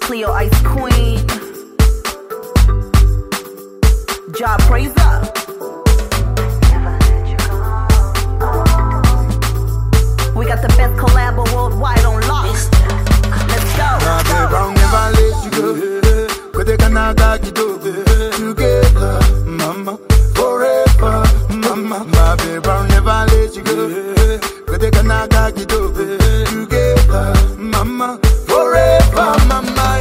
Cleo Ice Queen, Jah Praiser. We got the best collabo worldwide on lock. Let's go. My babe, I'll never let you go. Together, mama, forever, mama. My babe, I'll never let you go. Together, mama, forever, mama.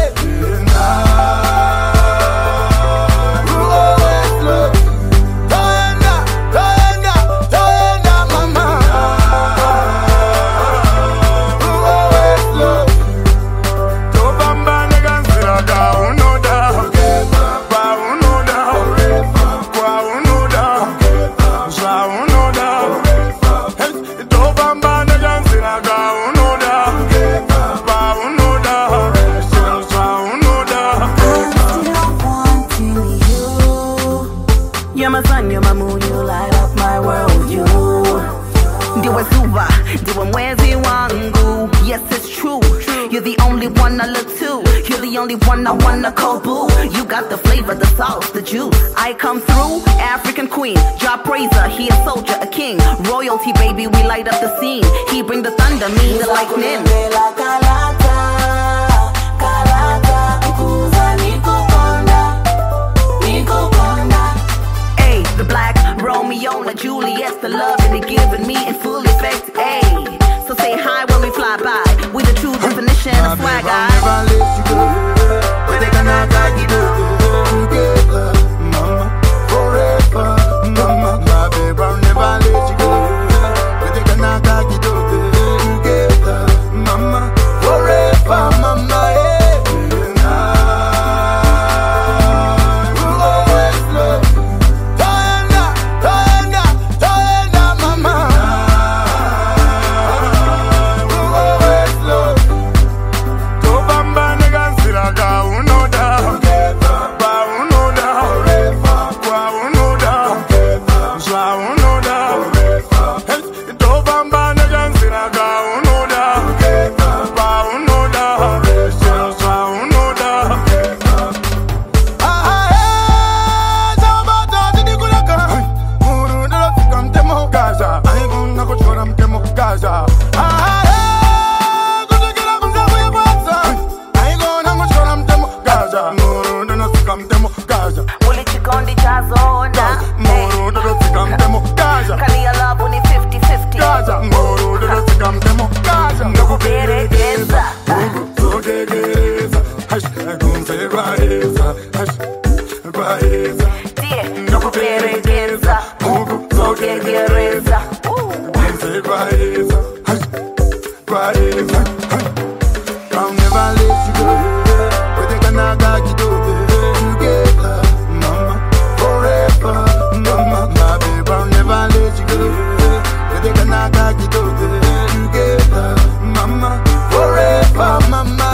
You're my sun, you're my moon, you light up my world, you. Diwa Suva, Diwa Mwezi wangu. Yes, it's true. You're the only one I look to. You're the only one I wanna call boo. You got the flavor, the sauce, the juice. I come through, African queen, Jah Praiser, he a soldier, a king. Royalty, baby, we light up the scene. He bring the thunder, me the lightning. The black Romeo and Juliet, the love that they giving me in full effect. Ayy, so say hi when we fly by. We the true definition of swag. I'll never let you go. Together, mama, forever, mama. My babe, I'll never let you go. Together, mama, forever, mama. I'll never let you go. Together, mama, forever, mama. My babe, I'll never let you go. Together, mama, forever, mama.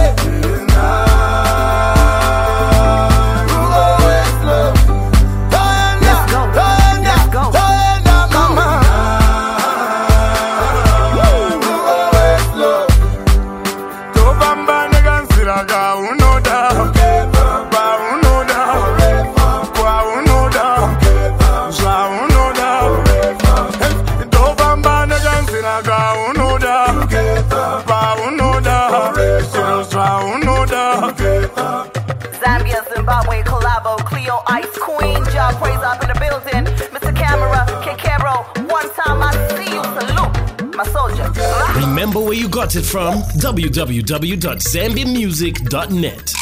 Zambia, Zimbabwe, collabo, Cleo Ice Queen, Jah Praiser up in the building. Mr. Camera, Kekero, one time I see you, salute, my soldier. Remember where you got it from? www.zambiamusic.net.